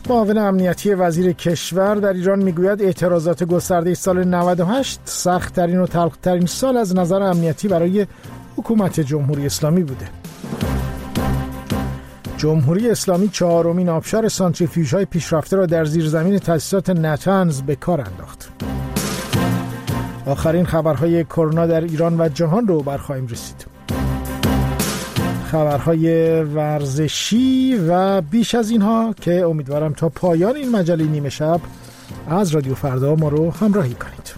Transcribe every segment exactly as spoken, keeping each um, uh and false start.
معاون امنیتی وزیر کشور در ایران میگوید اعتراضات گسترده سال نود و هشت سخت‌ترین و تلخ‌ترین سال از نظر امنیتی برای حکومت جمهوری اسلامی بوده. جمهوری اسلامی چهارمین آبشار سانتریفیوژهای پیشرفته را در زیرزمین تأسیسات نتنز به کار انداخت. آخرین خبرهای کرونا در ایران و جهان رو برخواهیم رسید. خبرهای ورزشی و بیش از اینها که امیدوارم تا پایان این مجله نیمه شب از رادیو فردا ما رو همراهی کنید.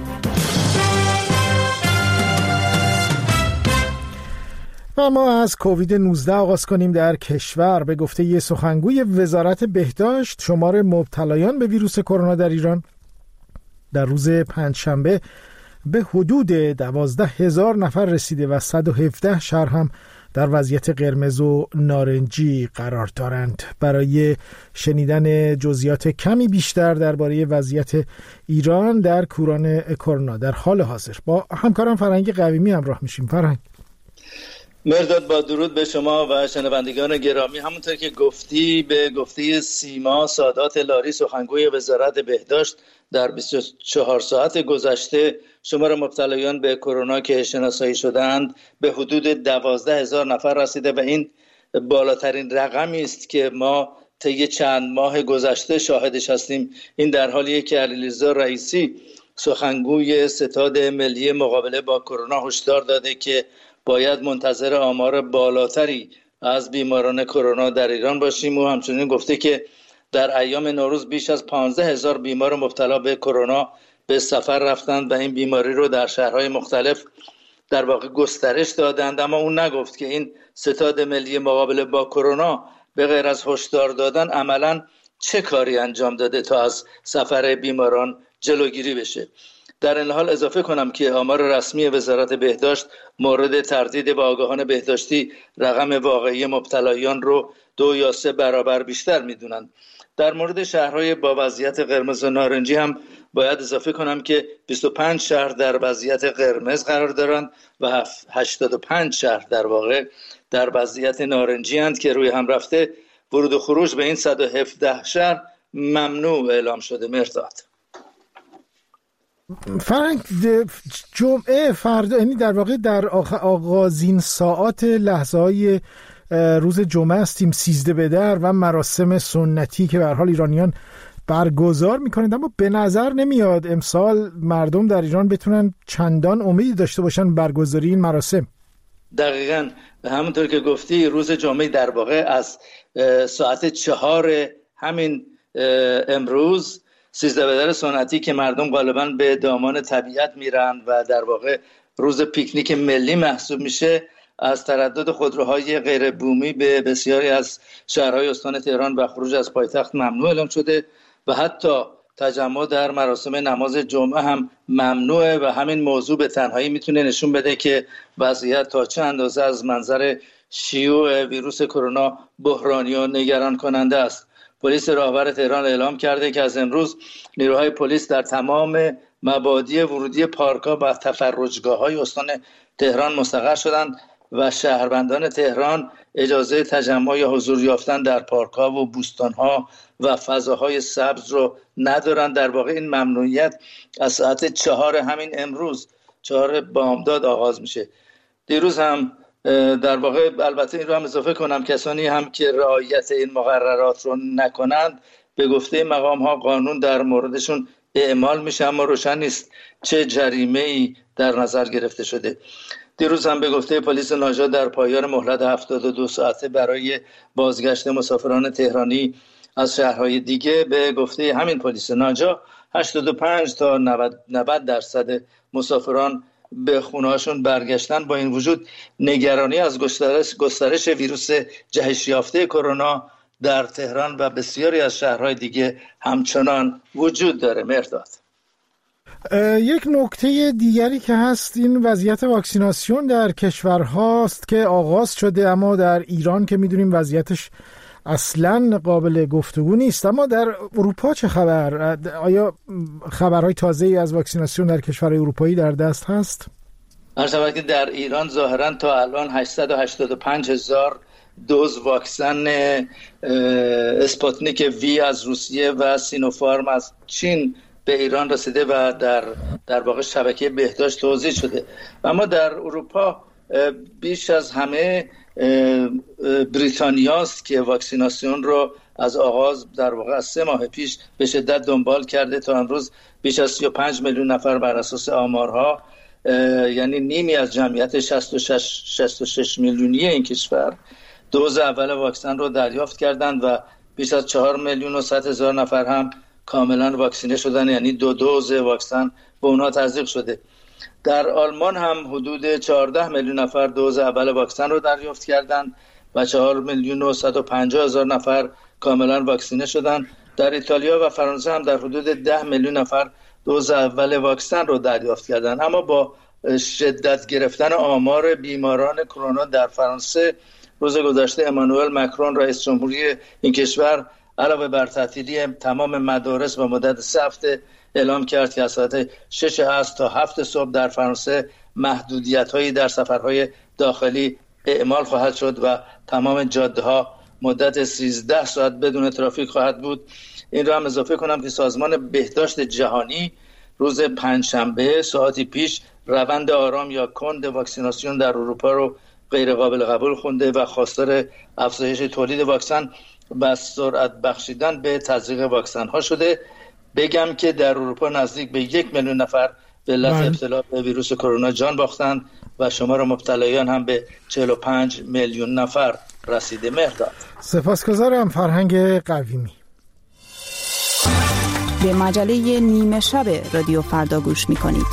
و ما از کووید نوزده آغاز کنیم. در کشور به گفته یه سخنگوی وزارت بهداشت شمار مبتلایان به ویروس کرونا در ایران در روز پنجشنبه به حدود دوازده هزار نفر رسیده و صد و هفده شهر هم در وضعیت قرمز و نارنجی قرار دارند. برای شنیدن جزئیات کمی بیشتر درباره وضعیت ایران در کوران کرونا در حال حاضر با همکارم فرهنگ قویمی همراه میشیم. فرهنگ. مرداد، با درود به شما و شنوندگان گرامی. همونطور که گفتی، به گفته سیما سادات لاری سخنگوی وزارت بهداشت، در بیست و چهار ساعت گذشته شمار مبتلایان به کرونا که شناسایی شدند به حدود دوازده هزار نفر رسیده و این بالاترین رقمی است که ما طی چند ماه گذشته شاهدش هستیم. این در حالیه که علیرضا رئیسی سخنگوی ستاد ملی مقابله با کرونا هشدار داده که باید منتظر آمار بالاتری از بیماران کرونا در ایران باشیم و همچنین گفته که در ایام نوروز بیش از پانزده هزار بیمار مبتلا به کرونا به سفر رفتند و این بیماری رو در شهرهای مختلف در واقع گسترش دادند. اما اون نگفت که این ستاد ملی مقابله با کرونا به غیر از هشدار دادن عملاً چه کاری انجام داده تا از سفر بیماران جلوگیری بشه. در این حال اضافه کنم که آمار رسمی وزارت بهداشت مورد تردید با آگاهان بهداشتی رقم واقعی مبتلایان رو دو یا سه برابر بیشتر میدونند. در مورد شهرهای با وضعیت قرمز و نارنجی هم باید اضافه کنم که بیست و پنج شهر در وضعیت قرمز قرار دارند و هشتاد و پنج شهر در واقع در وضعیت نارنجی هستند که روی هم رفته ورود و خروج به این صد و هفده شهر ممنوع اعلام شده. مرداد. فرنگ، جمعه فردا، یعنی در واقع در آغازین ساعات لحظه های روز جمعه هستیم، سیزده بدر و مراسم سنتی که به هر حال ایرانیان برگزار میکنند، اما به نظر نمیاد امسال مردم در ایران بتونن چندان امیدی داشته باشن برگزاری این مراسم. دقیقاً همونطور که گفتی روز جمعه در واقع از ساعت چهار همین امروز سیزده بدر سنتی که مردم غالباً به دامان طبیعت میرن و در واقع روز پیکنیک ملی محسوب میشه، از تردد خودروهای غیر بومی به بسیاری از شهرهای استان تهران و خروج از پایتخت ممنوع اعلام شده و حتی تجمع در مراسم نماز جمعه هم ممنوعه و همین موضوع به تنهایی میتونه نشون بده که وضعیت تا چه اندازه از منظر شیوع ویروس کرونا بحرانی و نگران کننده است. پلیس راهور تهران اعلام کرده که از امروز نیروهای پلیس در تمام مبادی ورودی پارک‌ها و تفرجگاه‌های استان تهران مستقر شدند و شهروندان تهران اجازه تجمع یا حضور یافتن در پارک‌ها و بوستان‌ها و فضاهای سبز رو ندارند. در واقع این ممنوعیت از ساعت چهار همین امروز، چهار بامداد آغاز میشه. دیروز هم در واقع البته این رو هم اضافه کنم کسانی هم که رعایت این مقررات رو نکنند به گفته مقام‌ها قانون در موردشون اعمال میشه، اما روشن نیست چه جریمه‌ای در نظر گرفته شده. دیروز هم به گفته پلیس ناجا در پایان مهلت هفتاد و دو ساعته برای بازگشت مسافران تهرانی از شهرهای دیگه به گفته همین پلیس ناجا هشتاد و پنج تا نود درصد مسافران به خونه‌هاشون برگشتن. با این وجود نگرانی از گسترش گسترش ویروس جهش یافته کرونا در تهران و بسیاری از شهرهای دیگه همچنان وجود داره. مرداد. یک نکته دیگری که هست این وضعیت واکسیناسیون در کشورهاست که آغاز شده، اما در ایران که میدونیم وضعیتش اصلا قابل گفتگو نیست. اما در اروپا چه خبر؟ آیا خبرهای تازه‌ای از واکسیناسیون در کشورهای اروپایی در دست هست؟ هر شود که در ایران ظاهرا تا الان هشتصد و هشتاد و پنج هزار دوز واکسن اسپوتنیک وی از روسیه و سینوفارم از چین به ایران رسیده و در در واقع شبکه بهداشت توزیع شده. اما در اروپا بیش از همه بریتانیاست که واکسیناسیون رو از آغاز در واقع از سه ماه پیش به شدت دنبال کرده. تا امروز بیش از سی و پنج میلیون نفر بر اساس آمارها، یعنی نیمی از جمعیت شصت و شش میلیونی این کشور دوز اول واکسن رو دریافت کردند و بیش از چهار میلیون و صد هزار نفر هم کاملا واکسینه شدن، یعنی دو دوز واکسن به اونها تزریق شده. در آلمان هم حدود چهارده میلیون نفر دوز اول واکسن رو دریافت کردند و چهار میلیون و صد و پنجاه هزار نفر کاملا واکسینه شدند. در ایتالیا و فرانسه هم در حدود ده میلیون نفر دوز اول واکسن رو دریافت کردند. اما با شدت گرفتن آمار بیماران کرونا در فرانسه، روز گذشته امانوئل مکرون رئیس جمهوری این کشور علاوه بر تعطیلی تمام مدارس و مدت سه هفته اعلام کرد که از ساعت شش عصر تا هفت صبح در فرانسه محدودیت‌هایی در سفرهای داخلی اعمال خواهد شد و تمام جاده‌ها مدت سیزده ساعت بدون ترافیک خواهد بود. این را هم اضافه کنم که سازمان بهداشت جهانی روز پنجشنبه ساعتی پیش روند آرام یا کند واکسیناسیون در اروپا رو غیر قابل قبول خونده و خواستار افزایش تولید واکسن و سرعت بخشیدن به تزریق واکسن ها شده. بگم که در اروپا نزدیک به یک میلیون نفر به علت ابتلا به ویروس کرونا جان باختند و شمار مبتلایان هم به چهل و پنج میلیون نفر رسیده. مهرداد. سپاسگزارم فرهنگ قویمی. به مجله نیمه شب رادیو فردا گوش می‌کنید.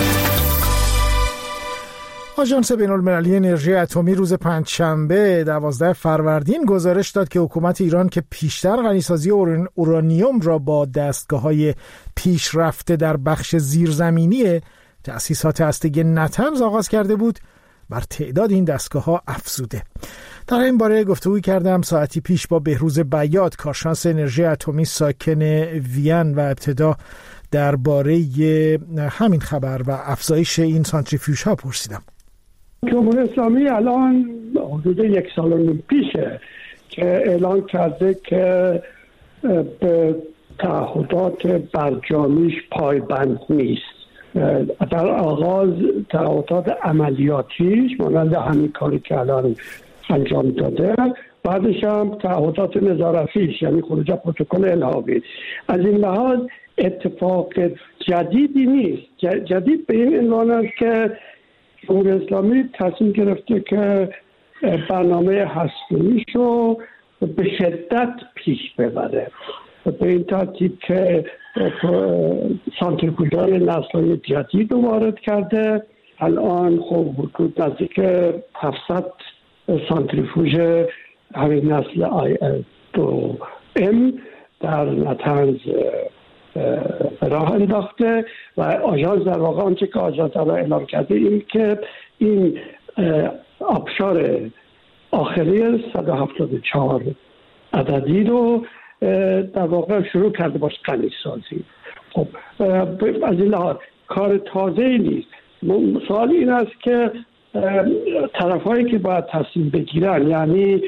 آژانس بین‌المللی انرژی اتمی روز پنجشنبه دوازده فروردین گزارش داد که حکومت ایران که پیشتر غنیسازی اورانیوم را با دستگاه‌های پیشرفته در بخش زیرزمینی تأسیسات هسته‌ای نتنز آغاز کرده بود، بر تعداد این دستگاه‌ها افزوده. در این باره گفتگو کردم ساعتی پیش با بهروز بیات، کارشناس انرژی اتمی ساکن وین، و ابتدا درباره همین خبر و افزایش این سانتریفیوژها پرسیدم. جمهوری اسلامی الان حدود یک سال و نیم پیشه که اعلان کرده که به تعهدات برجامیش پایبند نیست. در آغاز تعهدات عملیاتیش مانند همین کاری که الان انجام داده، بعدش هم تعهدات نظارتیش یعنی خروج پروتکل الحاقی. از این لحاظ اتفاق جدیدی نیست. جدید به این عنوان است که جمهوری اسلامی تصمیم گرفته که برنامه هسته‌ایش رو به شدت پیش ببره، به این ترتیب که سانتریفیوژهای نسل‌های جدید رو وارد کرده. الان خب حدود نزدیک هفتصد سانتریفیوژ همین نسل آی دو ام در نتنز راه انداخته و آژانس در واقع آنچه که آژانس را اعلام کرده این که این آبشار آخری صد و هفتاد و چهار عددی رو در واقع شروع کرده باشه غنی سازی. خب از این لحاظ کار تازه‌ای نیست. سوال این است که طرفایی که باید تصمیم بگیرن، یعنی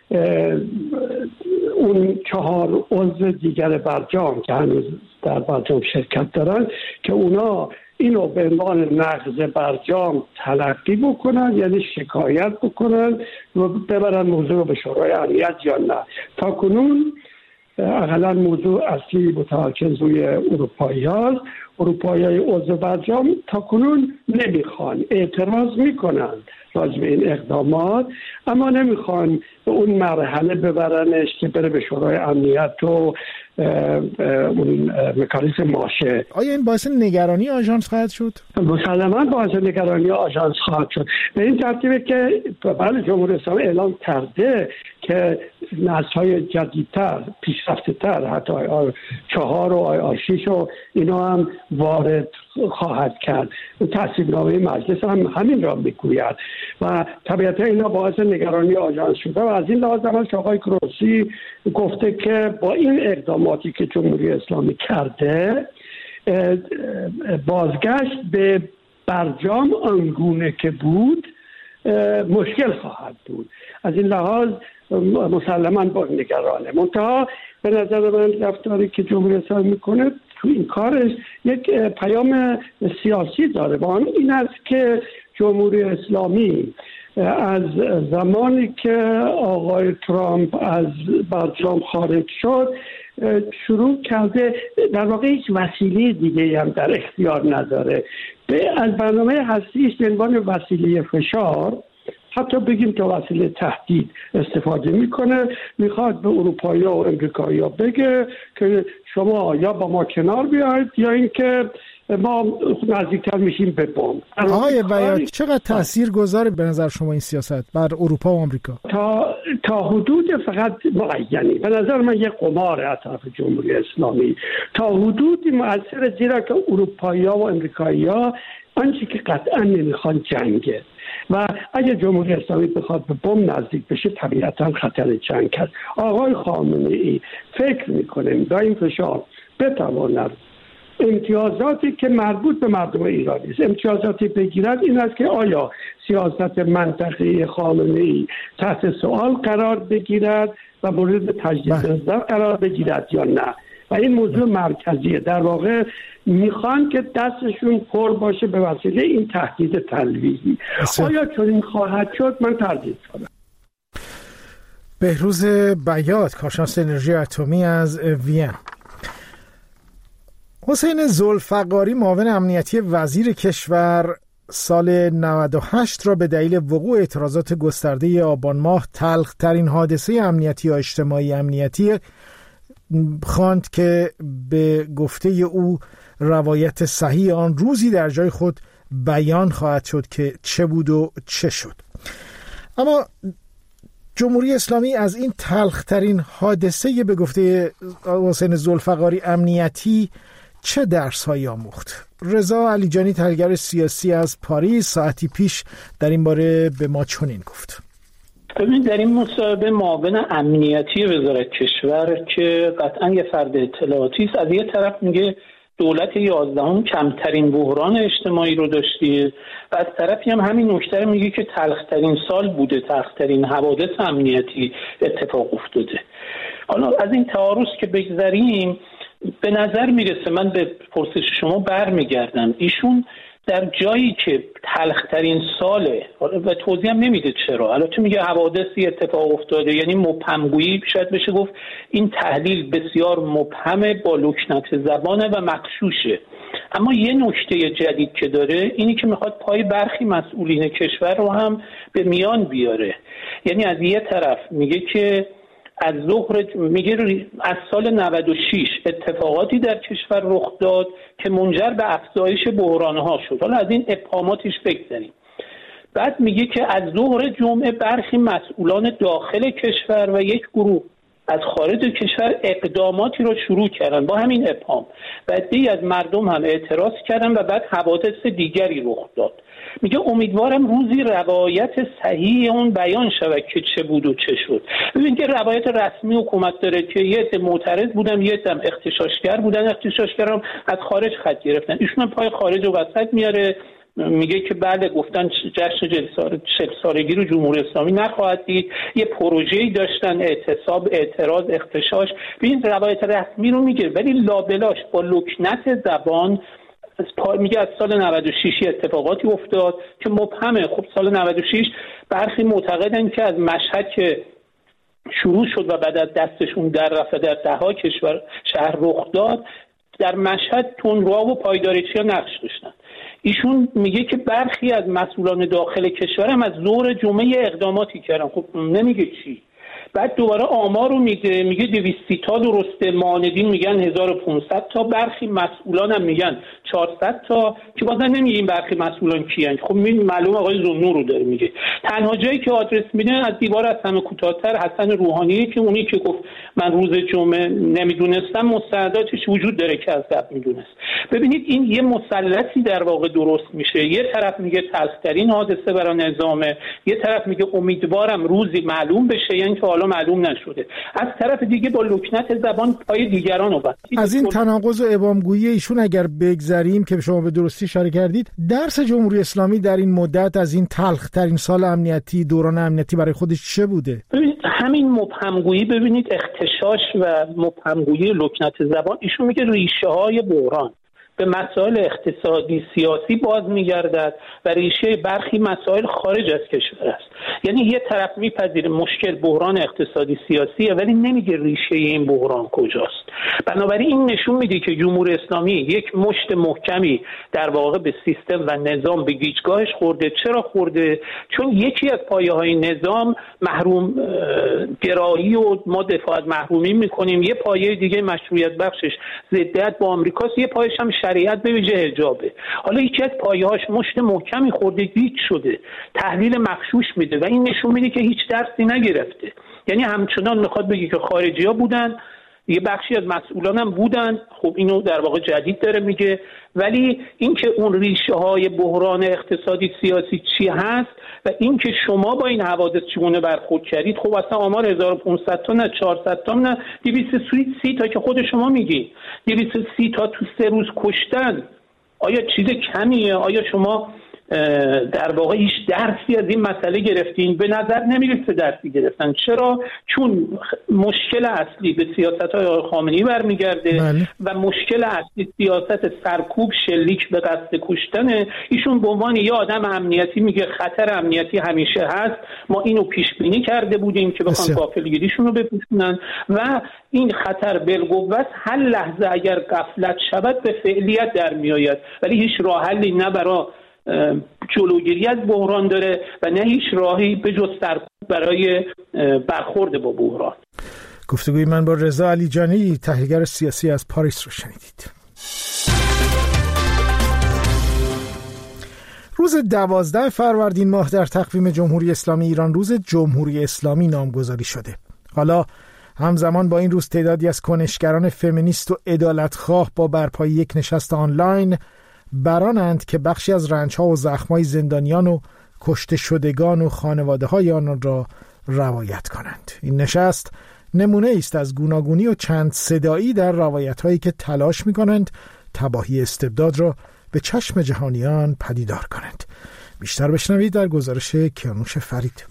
اون چهار عضو دیگر برجام که هنوز در برجام شرکت دارن، که اونا اینو به عنوان نقض برجام تلقی بکنن، یعنی شکایت بکنن و ببرن موضوع رو به شورای امنیت یا نه. تا کنون اقلا موضوع اصلی متمرکز روی اروپایی هاست. اروپایی های عضو برجام تا کنون نمیخوان، اعتراض میکنن راجع به این اقدامات، اما نمیخوان به اون مرحله ببرنش که بره به شورای امنیت و اون مکانیزم ماشه. آیا این باعث نگرانی آژانس خواهد شد؟ مسلماً باعث نگرانی آژانس خواهد شد. به این ترتیبه که بله جمهوری اسلامی اعلام کرده که نسل‌های جدیدتر، پیشرفته‌تر، حتی آی آر چهار و آی آر شش و اینا هم وارد خواهد کرد. تصویبنامه مجلس هم همین را میگوید و طبیعتا اینا باعث نگرانی آژانس شده و از این لحاظ هم که آقای گروسی گفته که با این اقداماتی که جمهوری اسلامی کرده بازگشت به برجام آنگونه که بود مشکل خواهد بود. از این لحاظ مسلماً با نگرانه. منتها به نظر من رفتاری که جمهوری اسلامی میکنه تو این کارش یک پیام سیاسی داره و آن این است که جمهوری اسلامی از زمانی که آقای ترامپ از برجام خارج شد شروع کرده در واقع هیچ وسیله دیگه هم در اختیار نداره، به از برنامه هستیش به عنوان وسیله فشار، حتی بگیم که وسیله تهدید استفاده میکنه. میخواد به اروپایی و امریکایی ها بگه که شما یا با ما کنار بیاید یا اینکه ما نزدیکتر میشیم به بمب. آقای بیات چقدر تأثیر گذاره به نظر شما این سیاست بر اروپا و آمریکا؟ تا تا حدود فقط معینی. به نظر من یک قمار از طرف جمهوری اسلامی تا حدودی مؤثر، زیرا که اروپایی‌ها و امریکایی‌ها آنچه که قطعا نمیخوان جنگه و اگه جمهوری اسلامی بخواد به بم نزدیک بشه طبیعتا خطر جنگ هست. آقای خامنه‌ای فکر میکنه با این فشار بتواند امتیازاتی که مربوط به مردم ایرانی است امتیازاتی بگیرد، این است که آیا سیاست منطقه‌ای خامنه‌ای تحت سوال قرار بگیرد و مورد تجدید نظر قرار بگیرد یا نه. و این موضوع مرکزیه. در واقع میخوان که دستشون پر باشه به وسیله این تهدید تلویحی. آیا چون این خواهد شد؟ من تردید کنم. بهروز بیات، کارشناس انرژی اتمی از وین. حسین ذوالفقاری، معاون امنیتی وزیر کشور، سال نود و هشت را به دلیل وقوع اعتراضات گسترده آبان ماه تلخ ترین حادثه امنیتی یا اجتماعی امنیتی خواند که به گفته او روایت صحیح آن روزی در جای خود بیان خواهد شد که چه بود و چه شد. اما جمهوری اسلامی از این تلخترین حادثه به گفته حسین ذوالفقاری امنیتی چه درس‌هایی آموخت؟ رضا علیجانی، تحلیلگر سیاسی از پاریس، ساعتی پیش در این باره به ما چنین گفت. ببینید در این مصاحبه معاون امنیتی وزارت کشور که قطعا یه فرد اطلاعاتی است، از یه طرف میگه دولت یازدهم کمترین بحران اجتماعی رو داشته و از طرفی هم همین نکته میگه که تلخترین سال بوده، تلخترین حوادث امنیتی اتفاق افتاده. حالا از این تعارض که بگذریم، به نظر میرسه، من به پرسش شما برمیگردم، ایشون در جایی که تلخترین ساله و توضیح هم نمیده چرا، البته میگه حوادثی اتفاق افتاده، یعنی مبهمگویی شاید بشه گفت این تحلیل بسیار مبهمه، با لکنت زبانه و مغشوشه. اما یه نکته جدید که داره اینی که میخواد پای برخی مسئولین کشور رو هم به میان بیاره. یعنی از یه طرف میگه که از ظهر میگه از سال نود و شش اتفاقاتی در کشور رخ داد که منجر به افزایش بحران‌ها شد. حالا از این ابهاماتش بگذریم. بعد میگه که از ظهر جمعه برخی مسئولان داخل کشور و یک گروه از خارج کشور اقداماتی رو شروع کردن با همین ابهام. بعدی از مردم هم اعتراض کردن و بعد حوادث دیگری رخ داد. میگه امیدوارم روزی روایت صحیح اون بیان شود که چه بود و چه شد. ببین که روایت رسمی حکومت داره که یه عده معترض بودن، یه عده اغتشاشگر بودن، اغتشاشگران از خارج خط گرفتن. ایشون پای خارج و وسط میاره، میگه که بله گفتن جشن چهل سالگی رو جمهوری اسلامی نخواهد دید، یه پروژه‌ای داشتن، اعتصاب، اعتراض، اغتشاش. ببین روایت رسمی رو میگه ولی لابلاش با لکنت زبان میگه از سال نود و شش اتفاقاتی افتاد که مبهمه. خب سال نود و شش برخی معتقدن که از مشهد که شروع شد و بعد از دستشون در رفت در دهها کشور شهر رخ داد، در مشهد تندرو و پایدارچی‌ها نقش داشتن. ایشون میگه که برخی از مسئولان داخل کشور هم از ظهر جمعه اقداماتی کردن. خب نمیگه چی. بعد دوباره آمار رو میگه، میگه دویست تا درسته، معاندین میگن هزار و پانصد تا، برخی مسئولان هم میگن چهارصد تا که بازن نمیگه این برخی مسئولان کیان. خب معلوم آقای زنور رو داره میگه. تنها جایی که آدرس میده از دیوار از همه کوتاه‌تر حسن روحانی که اونی که گفت من روز جمعه نمیدونستم، مستنداتش وجود داره که از قبل میدونست. ببینید این یه مثلثی در واقع درست میشه. یه طرف میگه تلخترین حادثه برای نظامه، یه طرف میگه امیدوارم روزی معلوم بشه، یعنی که حالا معلوم نشده. از طرف دیگه با لکنت زبان پای دیگران رو بست. از این تناقض و ابهامگویی ایشون اگر بگذریم که شما به درستی اشاره کردید، درس جمهوری اسلامی در این مدت از این تلخ ترین سال امنیتی، دوران امنیتی برای خودش چه بوده؟ ببینید همین مبهمگویی، ببینید اختشاش و مبهمگویی لکنت زبان، ایشون میگه ریشه های بحران به مسائل اقتصادی سیاسی باز میگردد و ریشه برخی مسائل خارج از کشور است. یعنی یه طرف میپذیره مشکل بحران اقتصادی سیاسیه ولی نمیگه ریشه این بحران کجاست. بنابراین این نشون میده که جمهوری اسلامی یک مشت محکمی در واقع به سیستم و نظام به گیجگاهش خورده. چرا خورده؟ چون یکی از پایه‌های نظام محروم گرایی و ما دفاع از محرومی میکنیم، یه پایه دیگه مشروعیت بخشش ضدیت با آمریکاست، یه پایه‌ش هم شریعت به ویژه حجابه. حالا یکی از پایه‌هاش مشت محکمی خورده، گیج شده، تحلیل مغشوش میده و این نشون میده که هیچ درسی نگرفته. یعنی همچنان میخواد بگه که خارجی‌ها بودن، یه بخشی از مسئولان هم بودن، خب اینو در واقع جدید داره میگه، ولی اینکه اون ریشه های بحران اقتصادی سیاسی چی هست و اینکه شما با این حوادث چگونه برخورد کردید، خب اصلا آمار هزار و پانصد تا نه چهارصد تا نه دویست و سی تا که خود شما میگی دویست و سی تا تو سه روز کشتن، آیا چیز کمیه؟ آیا شما در واقع هیچ درسی از این مسئله گرفتین؟ به نظر نمیرسه درسی گرفتن. چرا؟ چون مشکل اصلی به سیاست‌های آقای خامنه‌ای برمیگرده بله. و مشکل اصلی سیاست سرکوب شلیک به قصد کشتن. ایشون به عنوان یه آدم امنیتی میگه خطر امنیتی همیشه هست، ما اینو پیش بینی کرده بودیم که بخوان غافلگیریشون رو بپوشونن و این خطر بالقوه هر لحظه اگر غفلت شود به فعلیت در میآید، ولی هیچ راه حلی نه برای جلوگیری از بحران داره و نه هیچ راهی به جز سرکوب برای برخورد با بحران. گفتگوی من با رضا علیجانی، تحلیلگر سیاسی از پاریس رو شنیدید. روز دوازده فروردین ماه در تقویم جمهوری اسلامی ایران روز جمهوری اسلامی نامگذاری شده. حالا همزمان با این روز تعدادی از کنشگران فمینیست و عدالتخواه با برپای یک نشست آنلاین برانند که بخشی از رنج‌ها و زخم‌های زندانیان و کشته شدگان و خانواده‌های آنان را روایت کنند. این نشست نمونه است از گوناگونی و چند صدایی در روایت‌هایی که تلاش می‌کنند تباهی استبداد را به چشم جهانیان پدیدار کنند. بیشتر بشنوید در گزارش کیانوش فرید.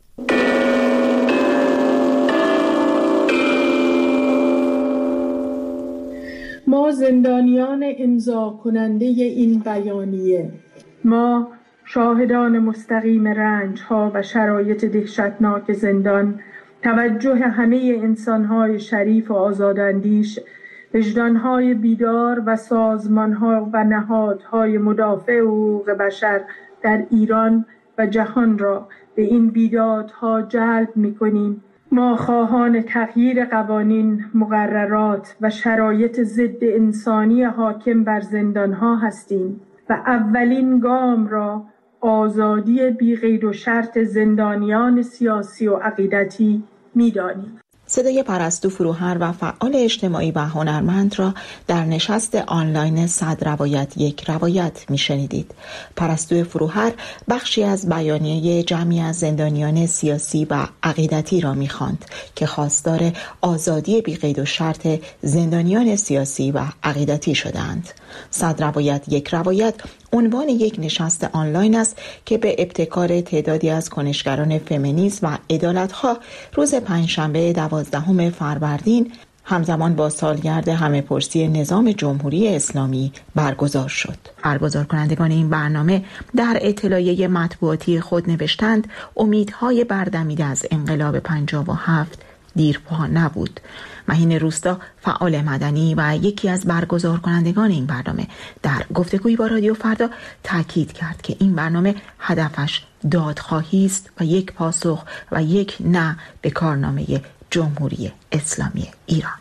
ما زندانیان امضا کننده این بیانیه، ما شاهدان مستقیم رنج‌ها و شرایط دهشتناک زندان، توجه همه انسان‌های شریف و آزاداندیش، وجدان‌های بیدار و سازمان‌ها و نهادهای مدافع حقوق بشر در ایران و جهان را به این بیدادها جلب می‌کنیم. ما خواهان تغییر قوانین، مقررات و شرایط ضد انسانی حاکم بر زندانها هستیم و اولین گام را آزادی بی قید و شرط زندانیان سیاسی و عقیدتی می‌دانیم. صدای پرستو فروهر و فعال اجتماعی و هنرمند را در نشست آنلاین صد روایت یک روایت میشنیدید. پرستو فروهر بخشی از بیانیه جمعی از زندانیان سیاسی و عقیدتی را میخواند که خواستار آزادی بی قید و شرط زندانیان سیاسی و عقیدتی شدند. صد روایت یک روایت عنوان یک نشست آنلاین است که به ابتکار تعدادی از کنشگران فمینیست و عدالت‌ها روز پنجشنبه دوازدهم فروردین همزمان با سالگرد همه‌پرسی نظام جمهوری اسلامی برگزار شد. برگزار کنندگان این برنامه در اطلاعیه مطبوعاتی خود نوشتند امیدهای بردمیده از انقلاب پنجاه و هفت دیرپا نبود. مهین روستا فعال مدنی و یکی از برگزار کنندگان این برنامه در گفتگویی با رادیو فردا تاکید کرد که این برنامه هدفش دادخواهی است و یک پاسخ و یک نه به کارنامه جمهوری اسلامی ایران.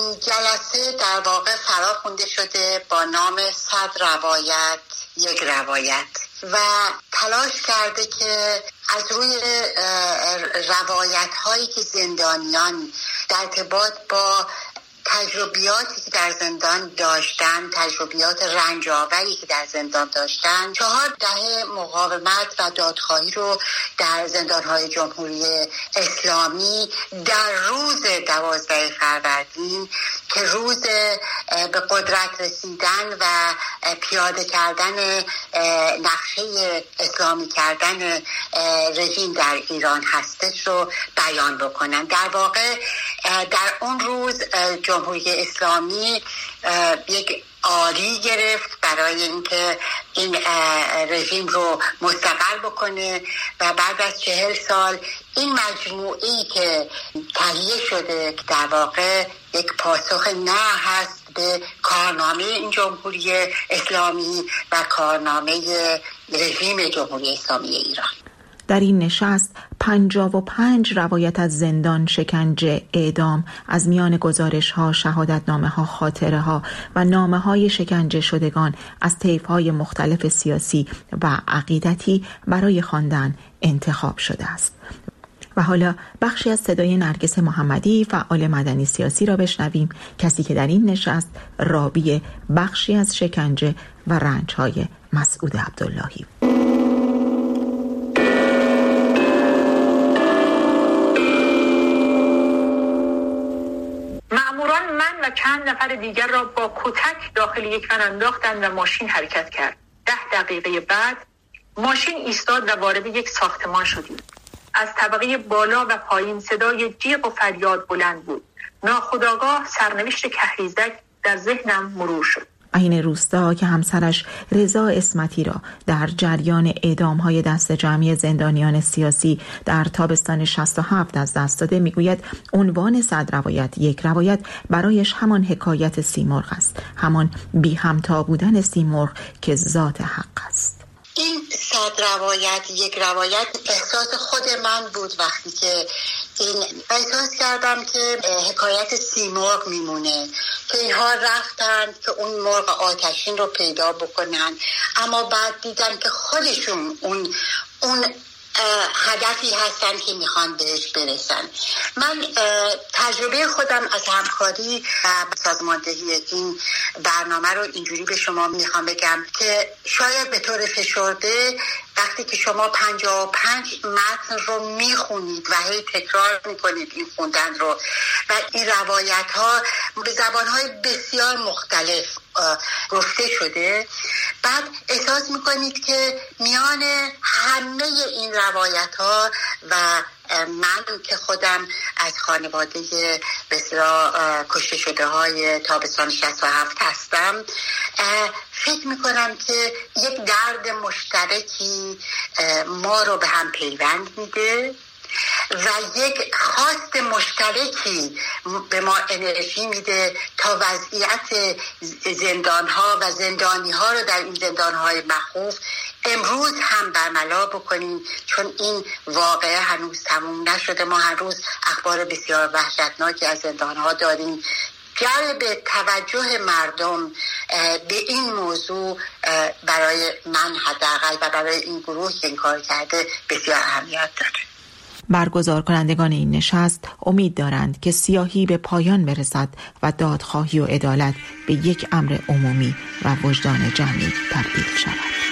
جلسه در واقع فراخوانده شده با نام صد روایت یک روایت و تلاش کرده که از روی روایت هایی که زندانیان در ارتباط با تجربیاتی که در زندان داشتن، تجربیات رنج‌آوری که در زندان داشتن، چهار دهه مقاومت و دادخواهی رو در زندان‌های جمهوری اسلامی در روز دوازده فروردین که روز به قدرت رسیدن و پیاده کردن نقشه اسلامی کردن رژیم در ایران هستش رو بیان بکنن. در واقع در اون روز جمهوری اسلامی یک آری گرفت برای اینکه این رژیم رو مستقر بکنه و بعد از چهل سال این مجموعه‌ای که تهیه شده در واقع یک پاسخ نه هست به کارنامه این جمهوری اسلامی و کارنامه رژیم جمهوری اسلامی ایران. در این نشست پنجاه و پنج روایت از زندان، شکنجه، اعدام، از میان گزارش ها، شهادت نامه ها، خاطره ها و نامه های شکنجه شدگان از طیف های مختلف سیاسی و عقیدتی برای خواندن انتخاب شده است. و حالا بخشی از صدای نرگس محمدی، فعال مدنی سیاسی را بشنویم، کسی که در این نشست راوی بخشی از شکنجه و رنج های مسعود عبداللهی. مأموران من و چند نفر دیگر را با کتک داخل یک ون انداختند و ماشین حرکت کرد. ده دقیقه بعد ماشین ایستاد و وارد یک ساختمان شدیم. از طبقه بالا و پایین صدای جیغ و فریاد بلند بود. ناخودآگاه سرنوشت کهریزک در ذهنم مرور شد. این روستا که همسرش رضا اسمتی را در جریان اعدام‌های دست جمعی زندانیان سیاسی در تابستان شصت و هفت از دست داده، میگوید عنوان صد روایت یک روایت برایش همان حکایت سیمرغ است، همان بی همتا بودن سیمرغ که ذات حق است. این صد روایت یک روایت احساس خود من بود وقتی که این احساس کردم که حکایت سیمرغ میمونه که اینها رفتن که اون مرغ آتشین رو پیدا بکنن، اما بعد دیدن که خودشون اون اون هدفی هستن که میخوان بهش برسن. من تجربه خودم از همکاری و سازماندهی این برنامه رو اینجوری به شما میخوام بگم که شاید به طور فشرده وقتی که شما پنجاه و پنج متن رو میخونید و هی تکرار میکنید این خوندن رو و این روایت ها به زبانهای بسیار مختلف گفته شده، بعد احساس میکنید که میان همه این روایت ها و من که خودم از خانواده بسیار کشته شده های تابستان شصت و هفت هستم، فکر میکنم که یک درد مشترکی ما رو به هم پیوند میده و یک خواست مشترکی به ما انرژی میده تا وضعیت زندانها و زندانیها رو در این زندانهای مخوف امروز هم برملا بکنیم، چون این واقعه هنوز تموم نشده. ما هر روز اخبار بسیار وحشتناکی از زندانها داریم. جلب توجه مردم به این موضوع برای من حداقل و برای این گروه که این کار کرده بسیار اهمیت داره. برگزار کنندگان این نشست امید دارند که سیاهی به پایان برسد و دادخواهی و عدالت به یک امر عمومی و وجدان جمعی تبدیل شود.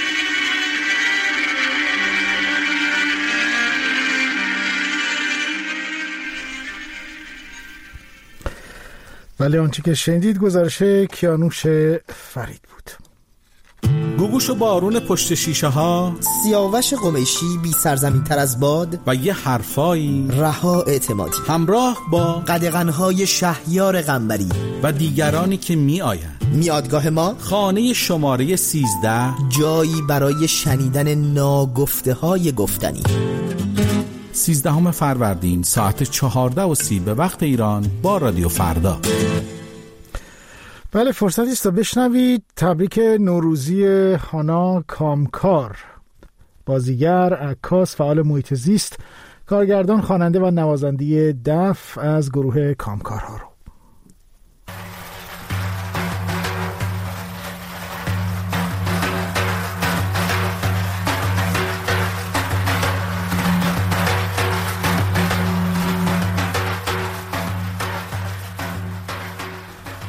ولی آنچه که شنیدید گزارش کیانوش فرید بود. گوگوش و بارون پشت شیشه ها، سیاوش قمیشی بی سرزمین تر از باد و یه حرفایی، رها اعتمادی، همراه با قدغن‌های شهیار قنبری و دیگرانی که می آیند. میادگاه ما خانه شماره سیزده، جایی برای شنیدن ناگفته های گفتنی. سیزدهم فروردین ساعت چهارده و سی به وقت ایران با رادیو فردا. بله، فرصتی است تا بشنوید تبریک نوروزی هانا کامکار، بازیگر، عکاس، فعال محیط زیست، کارگردان، خواننده و نوازنده دف از گروه کامکارها رو.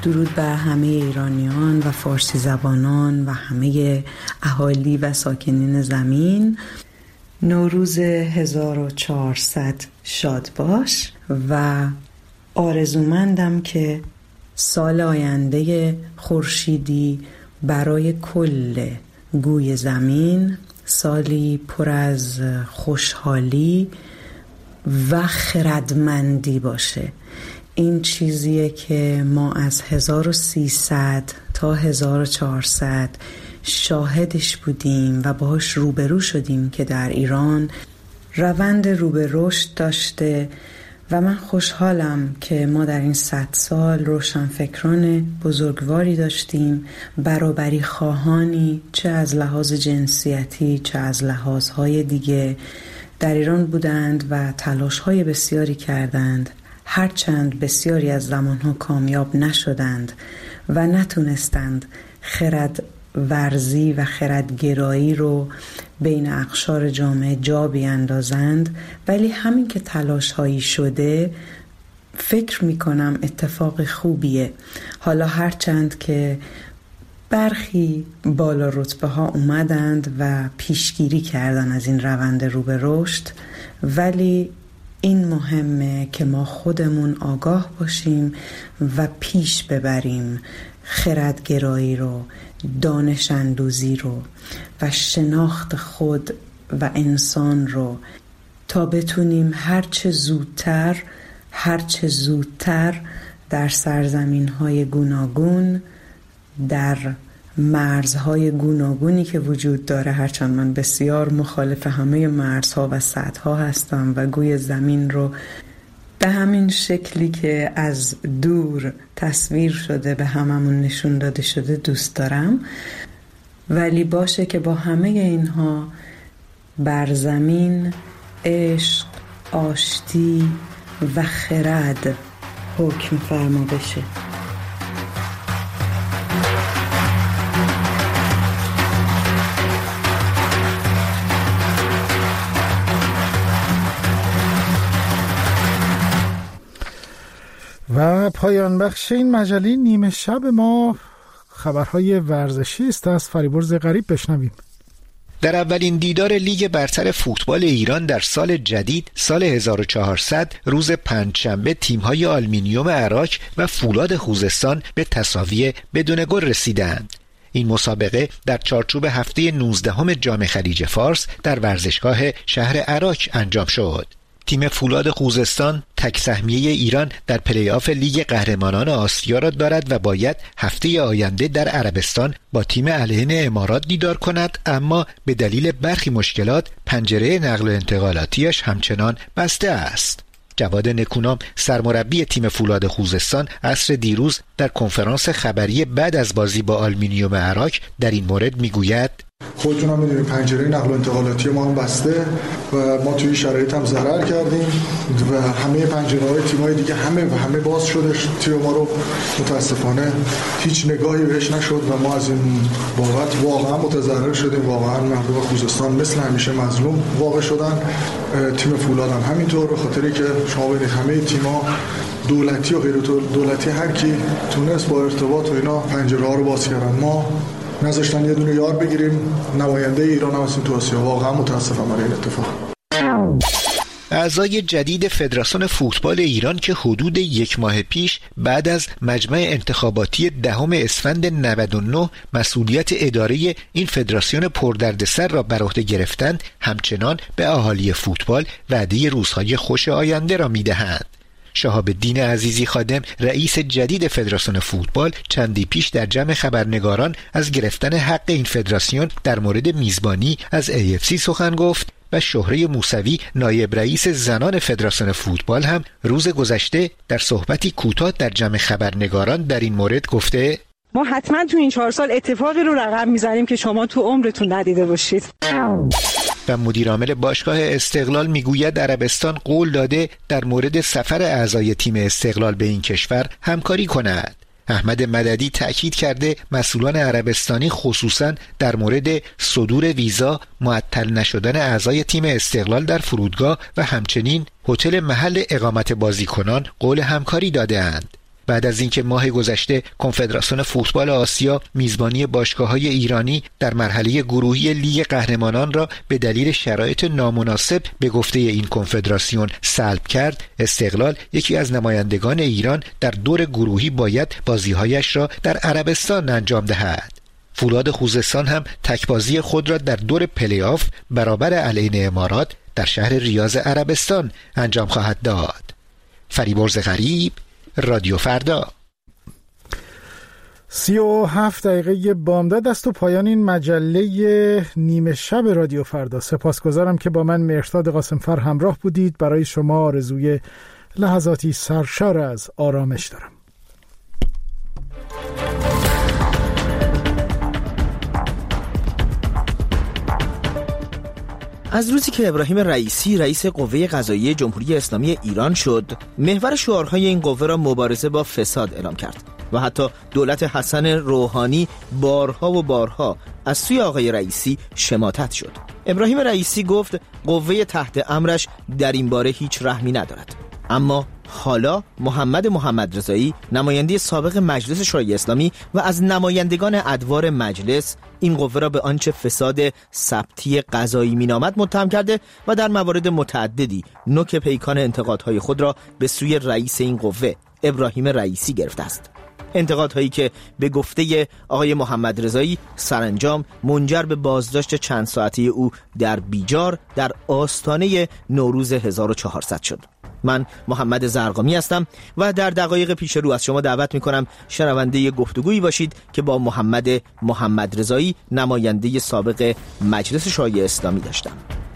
درود بر همه ایرانیان و فارسی زبانان و همه اهالی و ساکنین زمین. نوروز هزار و چهارصد شاد باش و آرزومندم که سال آینده خورشیدی برای کل گوی زمین، سالی پر از خوشحالی و خردمندی باشه. این چیزیه که ما از هزار و سیصد تا هزار و چهارصد شاهدش بودیم و باهاش روبرو شدیم که در ایران روند رو به رشد داشته و من خوشحالم که ما در این صد سال روشنفکران بزرگواری داشتیم، برابری خواهانی چه از لحاظ جنسیتی چه از لحاظهای دیگه در ایران بودند و تلاش‌های بسیاری کردند، هرچند بسیاری از زمانها کامیاب نشدند و نتونستند خرد ورزی و خردگرایی رو بین اقشار جامعه جا بیاندازند، ولی همین که تلاش هایی شده فکر میکنم اتفاق خوبیه. حالا هرچند که برخی بالا رتبه ها اومدند و پیشگیری کردن از این روند رو به رشد، ولی این مهمه که ما خودمون آگاه باشیم و پیش ببریم خردگرایی رو، دانش اندوزی رو و شناخت خود و انسان رو، تا بتونیم هرچه زودتر هرچه زودتر در سرزمین‌های گوناگون، در مرزهای گوناگونی که وجود داره، هرچند من بسیار مخالف همه مرزها و سدها هستم و گوی زمین رو به همین شکلی که از دور تصویر شده به هممون نشون داده شده دوست دارم، ولی باشه که با همه اینها بر زمین عشق، آشتی و خرد حکم فرما بشه. و پایان بخش این مجله نیمه شب ما خبرهای ورزشی است. از فریبرز غریب بشنویم. در اولین دیدار لیگ برتر فوتبال ایران در سال جدید سال هزار و چهارصد روز پنجشنبه تیم‌های آلومینیوم عراق و فولاد خوزستان به تساوی بدون گل رسیدند. این مسابقه در چارچوب هفته نوزدهم جام خلیج فارس در ورزشگاه شهر عراق انجام شد. تیم فولاد خوزستان تک سهمیه ایران در پلی آف لیگ قهرمانان آسیا را دارد و باید هفته آینده در عربستان با تیم الهین امارات دیدار کند، اما به دلیل برخی مشکلات پنجره نقل و انتقالاتیش همچنان بسته است. جواد نکونام سرمربی تیم فولاد خوزستان عصر دیروز در کنفرانس خبری بعد از بازی با آلومینیوم عراق در این مورد میگوید: خودتون هم میدونید پنجره نقل و انتقالاتی ما هم بسته و ما توی شرایط هم ضرر کردیم و همه پنجره‌های تیم‌های دیگه همه و همه باز شده. تیم ما رو متاسفانه هیچ نگاهی بهش نشد و ما از این بابت واقعا متضرر شدیم. واقعا مردم خوزستان مثل همیشه مظلوم واقع شدن. تیم فولاد هم همینطور، به خاطری که شما ببینید همه تیم‌ها دولتی و غیر دولتی هر کی تونست با ارتباط و اینا پنجره‌ها رو باز کردن. ما نذاشتن یه دونه یار بگیریم. نماینده ایران هم هستیم تو آسیا. واقعا متاسفم برای این اتفاق. اعضای جدید فدراسیون فوتبال ایران که حدود یک ماه پیش بعد از مجمع انتخاباتی دهم اسفند نود و نه مسئولیت اداره این فدراسیون پردردسر را بر عهده گرفتند، همچنان به اهالی فوتبال وعده روزهای خوش آینده را میدهند. شهاب الدین عزیزی خادم رئیس جدید فدراسیون فوتبال چندی پیش در جمع خبرنگاران از گرفتن حق این فدراسیون در مورد میزبانی از ای اف سی سخن گفت و شهره موسوی نایب رئیس زنان فدراسیون فوتبال هم روز گذشته در صحبتی کوتاه در جمع خبرنگاران در این مورد گفته: ما حتما تو این چهار سال اتفاقی رو رقم میزنیم که شما تو عمرتون ندیده باشید. و مدیرعامل باشگاه استقلال میگوید عربستان قول داده در مورد سفر اعضای تیم استقلال به این کشور همکاری کند. احمد مددی تأکید کرده مسئولان عربستانی خصوصاً در مورد صدور ویزا، معطل نشدن اعضای تیم استقلال در فرودگاه و همچنین هتل محل اقامت بازیکنان قول همکاری داده‌اند. بعد از اینکه ماه گذشته کنفدراسیون فوتبال آسیا میزبانی باشگاه‌های ایرانی در مرحله گروهی لیگ قهرمانان را به دلیل شرایط نامناسب به گفته این کنفدراسیون سلب کرد، استقلال یکی از نمایندگان ایران در دور گروهی باید بازی‌هایش را در عربستان انجام دهد. فولاد خوزستان هم تکبازی خود را در دور پلی آف برابر علیه امارات در شهر ریاض عربستان انجام خواهد داد. فریبرز غریب، رادیو فردا. سی و هفت دقیقه بامداد است و پایان این مجله نیمه شب رادیو فردا. سپاسگزارم که با من مهرداد قاسمفر همراه بودید. برای شما آرزوی لحظاتی سرشار از آرامش دارم. از روزی که ابراهیم رئیسی رئیس قوه قضاییه جمهوری اسلامی ایران شد، محور شعارهای این قوه را مبارزه با فساد اعلام کرد و حتی دولت حسن روحانی بارها و بارها از سوی آقای رئیسی شماتت شد. ابراهیم رئیسی گفت قوه تحت امرش در این باره هیچ رحمی ندارد. اما حالا محمد محمد رضایی، نماینده سابق مجلس شورای اسلامی و از نمایندگان ادوار مجلس، این قوه را به آنچه فساد ثبتی قضایی مینامد متهم کرده و در موارد متعددی نوک پیکان انتقادهای خود را به سوی رئیس این قوه ابراهیم رئیسی گرفته است. انتقادهایی که به گفته آقای محمد رضایی سرانجام منجر به بازداشت چند ساعته او در بیجار در آستانه نوروز هزار و چهارصد شد. من محمد زرقامی هستم و در دقایق پیش رو از شما دعوت میکنم شنونده گفتگویی باشید که با محمد محمد رضایی، نماینده سابق مجلس شورای اسلامی داشتم.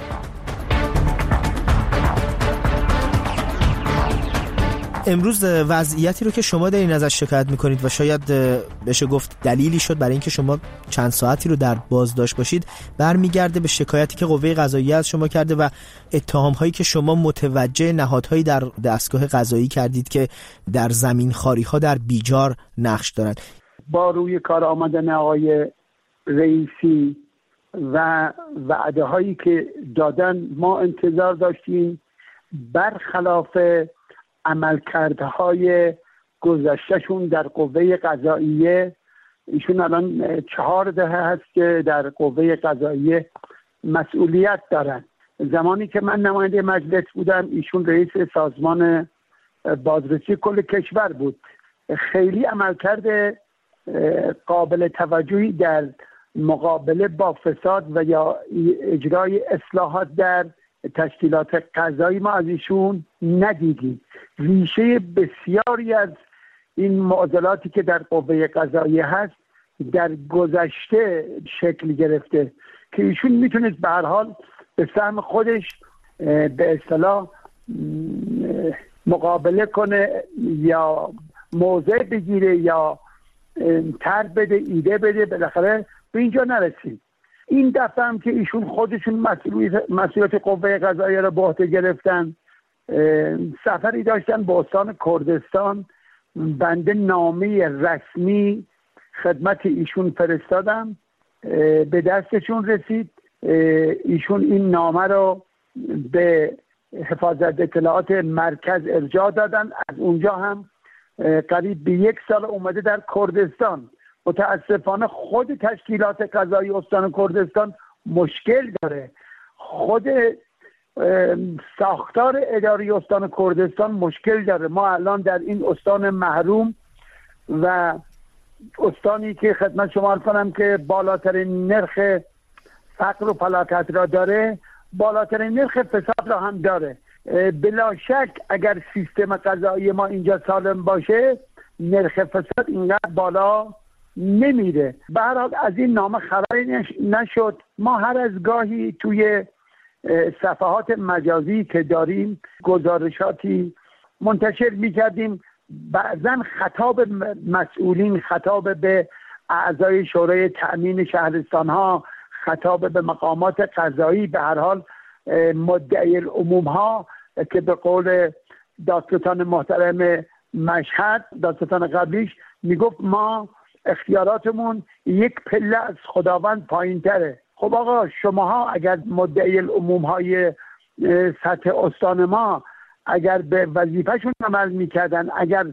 امروز وضعیتی رو که شما دارین ازش شکایت میکنید و شاید بشه گفت دلیلی شد برای اینکه شما چند ساعتی رو در بازداشت باشید، برمیگرده به شکایتی که قوه قضاییه از شما کرده و اتهام هایی که شما متوجه نهادهایی در دستگاه قضایی کردید که در زمین خاری ها در بیجار نقش دارند. با روی کار آمدن آقای رئیسی و وعده هایی که دادن ما انتظار داشتیم برخلاف عملکردهای گذشتهشون در قوه قضاییه. ایشون الان چهار دهه هست که در قوه قضاییه مسئولیت دارن. زمانی که من نماینده مجلس بودم ایشون رئیس سازمان بازرسی کل کشور بود. خیلی عملکرد قابل توجهی در مقابله با فساد و یا اجرای اصلاحات در تشکیلات قضایی ما از ایشون ندیدیم. ریشه بسیاری از این معضلاتی که در قوه قضاییه هست در گذشته شکل گرفته که ایشون میتونست به هر حال به سهم خودش به اصطلاح مقابله کنه یا موضع بگیره یا طرح بده، ایده بده، بالاخره به اینجا نرسید. این دفعه هم که ایشون خودشون مسئولیت مسئولیت قوه قضاییه را به عهده گرفتن، سفری داشتن به استان کردستان، بنده نامه رسمی خدمت ایشون فرستادم، به دستشون رسید. ایشون این نامه رو به حفاظت اطلاعات مرکز ارجاع دادن. از اونجا هم قریب به یک سال اومده در کردستان. متاسفانه خود تشکیلات قضایی استان کردستان مشکل داره، خود ساختار اداری استان کردستان مشکل داره. ما الان در این استان محروم و استانی که خدمت شما عرض کنم که بالاترین نرخ فقر و فلاکت را داره، بالاترین نرخ فساد را هم داره. بلا شک اگر سیستم قضایی ما اینجا سالم باشه نرخ فساد اینقدر بالا نمیره. به هر حال از این نامه خبری نشد. ما هر از گاهی توی صفحات مجازی که داریم گزارشاتی منتشر میکردیم، بعضا خطاب مسئولین، خطاب به اعضای شورای تأمین شهرستان ها، خطاب به مقامات قضایی، به هر حال مدعی العموم ها که به قول دادستان محترم مشهد، دادستان قبلیش میگفت ما اختیاراتمون یک پله از خداوند پایین تره. خب آقا شماها اگر مدعی العموم های سطح استان ما اگر به وظیفهشون عمل میکردن، اگر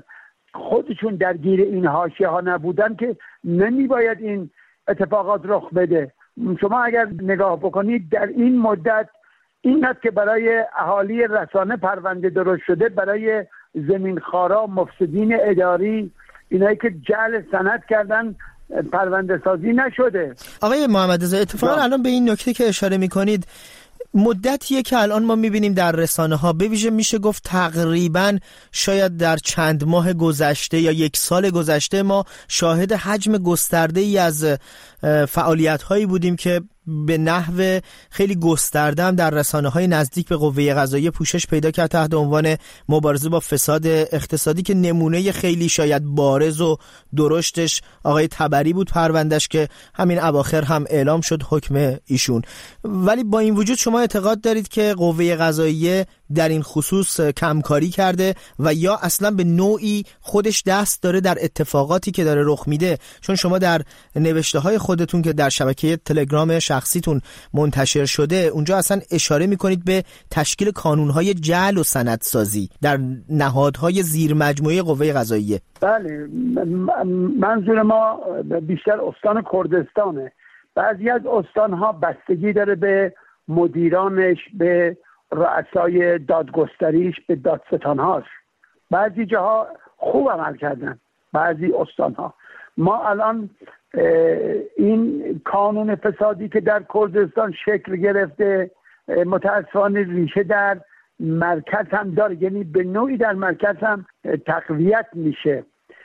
خودشون درگیر این حاشیه ها نبودن که نمیباید این اتفاقات رخ بده. شما اگر نگاه بکنید در این مدت این است که برای اهالی رسانه پرونده درست شده، برای زمینخوارا، مفسدین اداری، اینایی که جعل سند کردن پرونده سازی نشده. آقای محمد رضایی، اتفاقا الان به این نکته که اشاره میکنید مدتیه که الان ما میبینیم در رسانه ها، به ویژه میشه گفت تقریبا شاید در چند ماه گذشته یا یک سال گذشته ما شاهد حجم گسترده ای از فعالیت هایی بودیم که به نحو خیلی گسترده هم در رسانه های نزدیک به قوه قضاییه پوشش پیدا کرد تحت عنوان مبارزه با فساد اقتصادی، که نمونه خیلی شاید بارز و درشتش آقای تبری بود پروندش که همین اواخر هم اعلام شد حکم ایشون. ولی با این وجود شما اعتقاد دارید که قوه قضاییه در این خصوص کمکاری کرده و یا اصلا به نوعی خودش دست داره در اتفاقاتی که داره رخ میده؟ چون شما در نوشته های خودتون که در شبکه تلگرام شخصیتون منتشر شده اونجا اصلا اشاره میکنید به تشکیل کانونهای جعل و سندسازی در نهادهای زیر مجموعه قوه قضاییه. بله، منظور ما بیشتر استان کردستانه. بعضی از استانها بستگی داره به مدیرانش، به رؤسای دادگستریش، به دادستانهاش. بعضی جاها خوب عمل کردن، بعضی استانها. ما الان این کانون فسادی که در کردستان شکل گرفته متاسفانه ریشه در مرکز هم داره، یعنی به نوعی در مرکز هم تقویت میشه.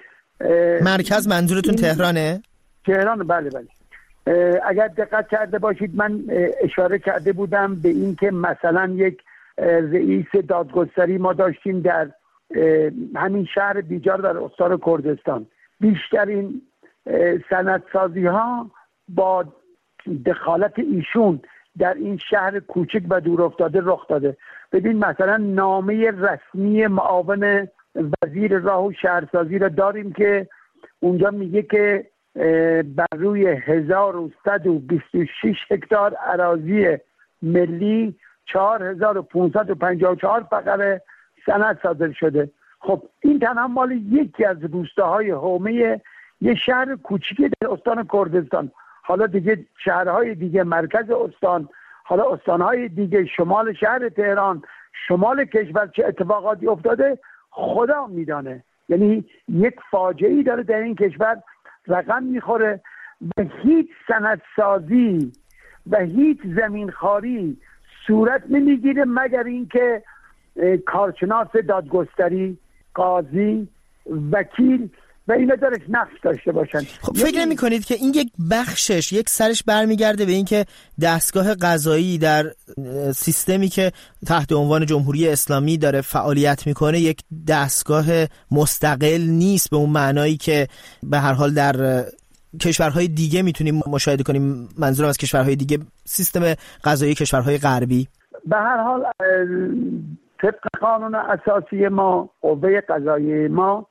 مرکز منظورتون تهرانه؟ تهران، بله بله. اگر دقت کرده باشید من اشاره کرده بودم به این که مثلا یک رئیس دادگستری ما داشتیم در همین شهر بیجار در استان کردستان. بیشترین سندسازی ها با دخالت ایشون در این شهر کوچک و دور افتاده رخ داده. ببین مثلا نامه رسمی معاون وزیر راه و شهرسازی را داریم که اونجا میگه که بر روی هزار و صد و بیست و شش هکتار اراضی ملی چهار هزار و پانصد و پنجاه و چهار فقره سند صادر شده. خب این تنها مال یکی از روستاهای حومه یه شهر کوچیکی در استان کردستان. حالا دیگه شهرهای دیگه مرکز استان، حالا استانهای دیگه شمال شهر تهران، شمال کشور چه اتفاقاتی افتاده خدا میدانه. یعنی یک فاجعه‌ای داره در این کشور رقم میخوره و هیچ سندسازی و هیچ زمینخواری صورت نمیگیره مگر اینکه کارشناس دادگستری، قاضی، وکیل و اینا درش نقش داشته باشن. خب فکر نمی کنید که این یک بخشش، یک سرش برمیگرده به این که دستگاه قضایی در سیستمی که تحت عنوان جمهوری اسلامی داره فعالیت میکنه یک دستگاه مستقل نیست به اون معنایی که به هر حال در کشورهای دیگه میتونیم مشاهده کنیم؟ منظورم از کشورهای دیگه سیستم قضایی کشورهای غربی. به هر حال طبق قانون اساسی ما قوه قضاییه ما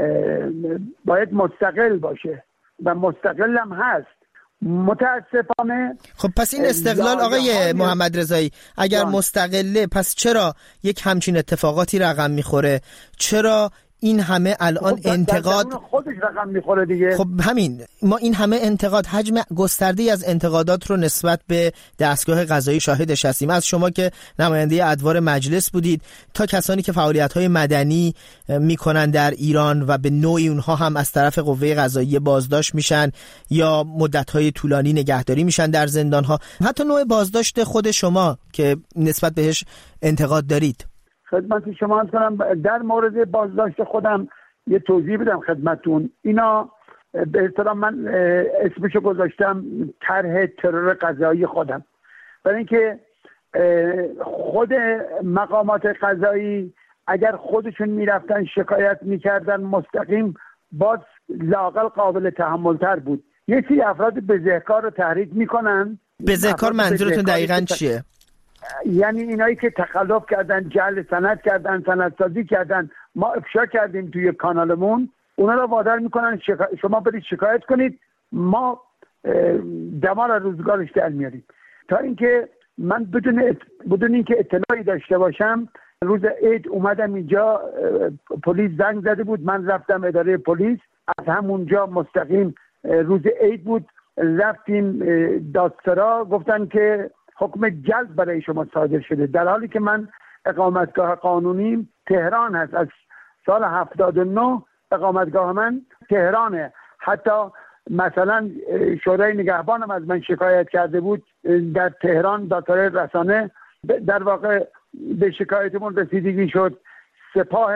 باید مستقل باشه و مستقل هم هست. متاسفانه خب پس این استقلال آقای محمد رضایی اگر مستقله، پس چرا یک همچین اتفاقاتی رقم میخوره؟ چرا این همه الان خب انتقاد خودش رقم میخوره دیگه؟ خب همین، ما این همه انتقاد، حجم گسترده‌ای از انتقادات رو نسبت به دستگاه قضایی شاهدش هستیم. از شما که نماینده ادوار مجلس بودید تا کسانی که فعالیت‌های مدنی میکنن در ایران و به نوعی اونها هم از طرف قوه قضاییه بازداشت میشن یا مدت‌های طولانی نگهداری میشن در زندان‌ها، حتی نوع بازداشت خود شما که نسبت بهش انتقاد دارید. خدمت شما عرض کنم در مورد بازداشت خودم یه توضیح بدم خدمتون. اینا به اصطلاح من اسمشو گذاشتم طرح ترور قضایی خودم، برای اینکه خود مقامات قضایی اگر خودشون میرفتن شکایت میکردن مستقیم باز لااقل قابل تحمل تر بود. یه سری افراد بزهکار رو تحریک میکنن. بزهکار منظورتون دقیقاً چیه؟ یعنی اینایی که تخلف کردن، جعل سند کردن، سندسازی کردن، ما افشا کردیم توی کانالمون، اونا رو وادار میکنن شکا... شما برید شکایت کنید، ما دمار روزگارش در میاریم. تا اینکه من بدون ات... بدون اینکه اطلاعی داشته باشم روز عید اومدم اینجا، پلیس زنگ زده بود، من رفتم اداره پلیس. از همونجا مستقیم روز عید بود، رفتیم دادسرا، گفتن که حکم جلب برای شما صادر شده، در حالی که من اقامتگاه قانونی تهران هست. از سال هفتاد و نه اقامتگاه من تهرانه. حتی مثلا شورای نگهبانم از من شکایت کرده بود در تهران، دادسرای رسانه در واقع به شکایتمون رسیدگی شد. سپاه